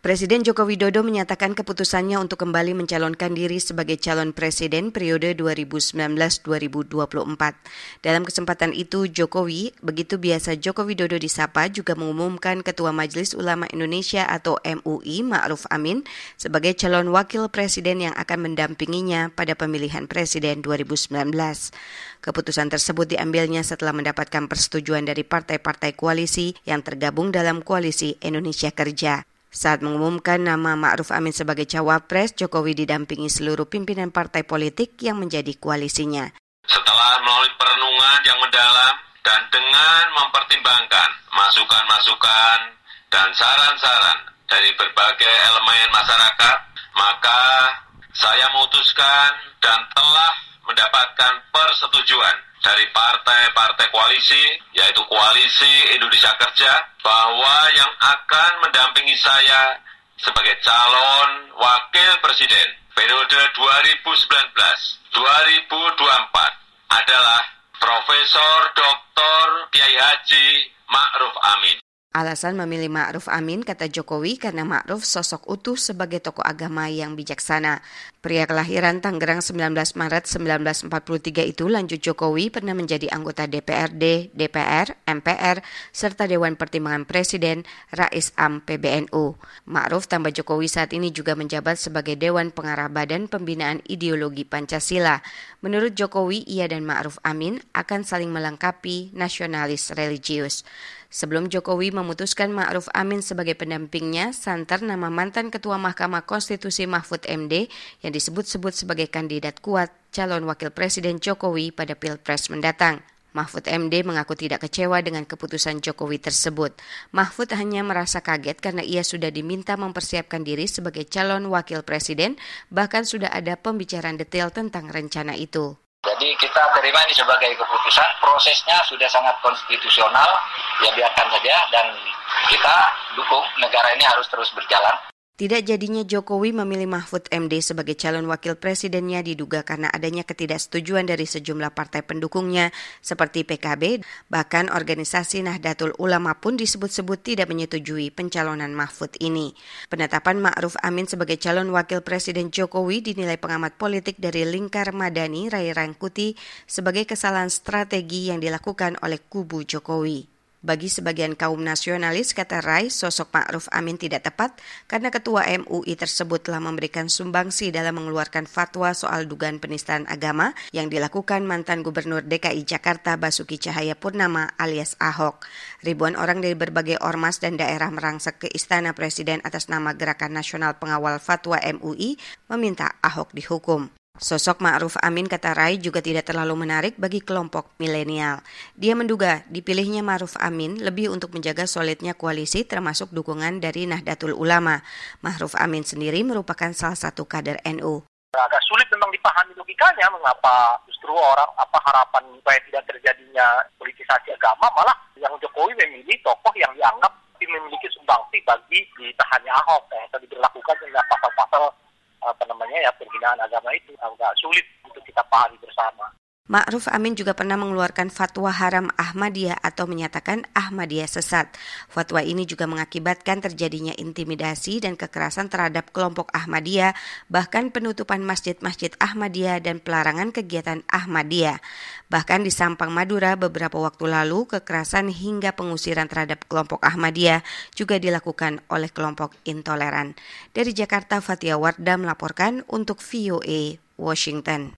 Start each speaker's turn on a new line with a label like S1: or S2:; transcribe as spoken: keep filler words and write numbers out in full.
S1: Presiden Joko Widodo menyatakan keputusannya untuk kembali mencalonkan diri sebagai calon presiden periode dua ribu sembilan belas dua ribu dua puluh empat. Dalam kesempatan itu, Jokowi, begitu biasa Joko Widodo disapa, juga mengumumkan Ketua Majelis Ulama Indonesia atau M U I Ma'ruf Amin sebagai calon wakil presiden yang akan mendampinginya pada pemilihan presiden dua ribu sembilan belas. Keputusan tersebut diambilnya setelah mendapatkan persetujuan dari partai-partai koalisi yang tergabung dalam Koalisi Indonesia Kerja. Saat mengumumkan nama Ma'ruf Amin sebagai cawapres, Jokowi didampingi seluruh pimpinan partai politik yang menjadi koalisinya.
S2: Setelah melalui perenungan yang mendalam dan dengan mempertimbangkan masukan-masukan dan saran-saran dari berbagai elemen masyarakat, maka saya memutuskan dan telah mendapatkan persetujuan dari partai-partai koalisi, yaitu Koalisi Indonesia Kerja, bahwa yang akan mendampingi saya sebagai calon wakil presiden periode dua ribu sembilan belas sampai dua ribu dua puluh empat adalah Profesor Doktor Kiai Haji Ma'ruf Amin.
S1: Alasan memilih Ma'ruf Amin, kata Jokowi, karena Ma'ruf sosok utuh sebagai tokoh agama yang bijaksana. Pria kelahiran Tangerang sembilan belas Maret seribu sembilan ratus empat puluh tiga itu, lanjut Jokowi, pernah menjadi anggota D P R D, D P R, M P R, serta Dewan Pertimbangan Presiden, Rais Am P B N U. Ma'ruf tambah Jokowi saat ini juga menjabat sebagai Dewan Pengarah Badan Pembinaan Ideologi Pancasila. Menurut Jokowi, ia dan Ma'ruf Amin akan saling melengkapi nasionalis religius. Sebelum Jokowi memutuskan Ma'ruf Amin sebagai pendampingnya, santer nama mantan Ketua Mahkamah Konstitusi Mahfud M D yang disebut-sebut sebagai kandidat kuat calon wakil presiden Jokowi pada Pilpres mendatang. Mahfud M D mengaku tidak kecewa dengan keputusan Jokowi tersebut. Mahfud hanya merasa kaget karena ia sudah diminta mempersiapkan diri sebagai calon wakil presiden, bahkan sudah ada pembicaraan detail tentang rencana itu.
S3: Jadi kita terima ini sebagai keputusan, prosesnya sudah sangat konstitusional, ya biarkan saja dan kita dukung negara ini harus terus berjalan.
S1: Tidak jadinya Jokowi memilih Mahfud M D sebagai calon wakil presidennya diduga karena adanya ketidaksetujuan dari sejumlah partai pendukungnya seperti P K B, bahkan organisasi Nahdlatul Ulama pun disebut-sebut tidak menyetujui pencalonan Mahfud ini. Penetapan Ma'ruf Amin sebagai calon wakil presiden Jokowi dinilai pengamat politik dari Lingkar Madani, Ray Rangkuti, sebagai kesalahan strategi yang dilakukan oleh kubu Jokowi. Bagi sebagian kaum nasionalis, kata Rai, sosok Ma'ruf Amin tidak tepat karena Ketua M U I tersebut telah memberikan sumbangsi dalam mengeluarkan fatwa soal dugaan penistaan agama yang dilakukan mantan Gubernur D K I Jakarta Basuki Cahayapurnama alias Ahok. Ribuan orang dari berbagai ormas dan daerah merangsek ke Istana Presiden atas nama Gerakan Nasional Pengawal Fatwa M U I meminta Ahok dihukum. Sosok Ma'ruf Amin, kata Rai, juga tidak terlalu menarik bagi kelompok milenial. Dia menduga dipilihnya Ma'ruf Amin lebih untuk menjaga solidnya koalisi termasuk dukungan dari Nahdlatul Ulama. Ma'ruf Amin sendiri merupakan salah satu kader N U.
S4: Agak sulit memang dipahami logikanya mengapa justru orang apa harapan supaya tidak terjadinya politisasi agama, malah yang Jokowi memilih tokoh yang dianggap memiliki sumbangsi bagi ditahannya Ahok yang tadi diberlakukan dengan pasal-pasal apa namanya ya penghinaan agama itu agak sulit untuk kita pahami bersama.
S1: Ma'ruf Amin juga pernah mengeluarkan fatwa haram Ahmadiyah atau menyatakan Ahmadiyah sesat. Fatwa ini juga mengakibatkan terjadinya intimidasi dan kekerasan terhadap kelompok Ahmadiyah, bahkan penutupan masjid-masjid Ahmadiyah dan pelarangan kegiatan Ahmadiyah. Bahkan di Sampang, Madura beberapa waktu lalu, kekerasan hingga pengusiran terhadap kelompok Ahmadiyah juga dilakukan oleh kelompok intoleran. Dari Jakarta, Fatia Wardah melaporkan untuk V O A Washington.